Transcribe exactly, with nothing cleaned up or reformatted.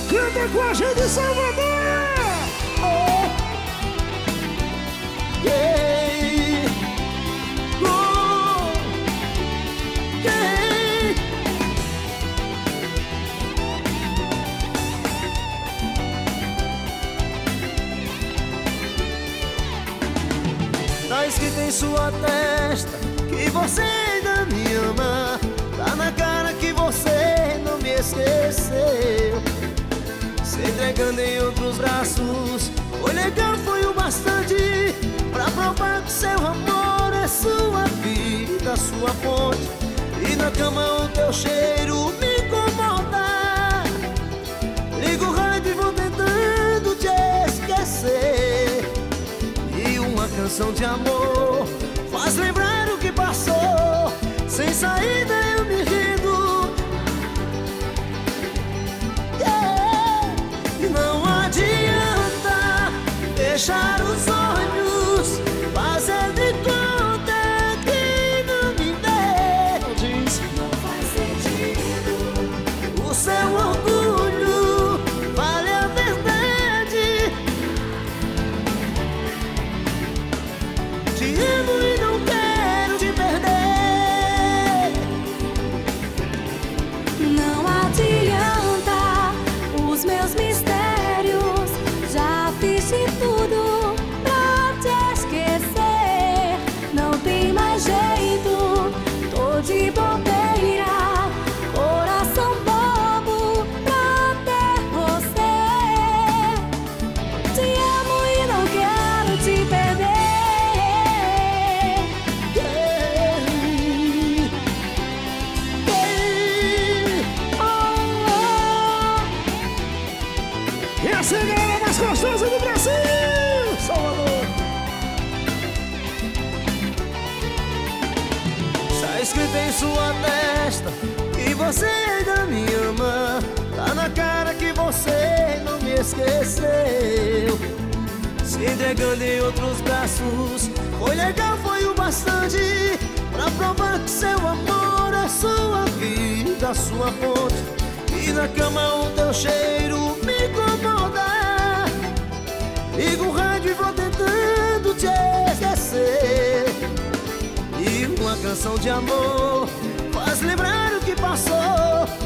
Canta com a gente, Salvador! Oh, yeah. Oh, yeah. Tá escrito em sua testa que você ainda me ama. Tá na cara que você não me esqueceu. Se entregando em outros braços foi legal, foi o bastante pra provar que seu amor é sua vida, sua fonte. E na cama o teu cheiro me incomoda. Ligo o rádio e vou tentando te esquecer. E uma canção de amor faz lembrar o que passou. Sem saída eu me rindo, yeah. E não adianta deixar os olhos fazer de conta que não me vê. Diz, não faz sentido. O seu orgulho vale a verdade. Te amo e não quero te perder. Não adianta os meus mistérios, já fiz de tudo pra te esquecer. Não tem mais jeito, tô de bobeira, coração bobo pra ter você. Te amo e não quero te perder. Essa é a galera mais gostosa do Brasil! Salvador. Está escrito em sua testa que você ainda me ama. Tá na cara que você não me esqueceu. Se entregando em outros braços foi legal, foi o bastante pra provar que seu amor é sua vida, sua fonte. E na cama o teu cheiro me incomoda. Ligo o rádio e vou tentando te esquecer. E uma canção de amor faz lembrar o que passou.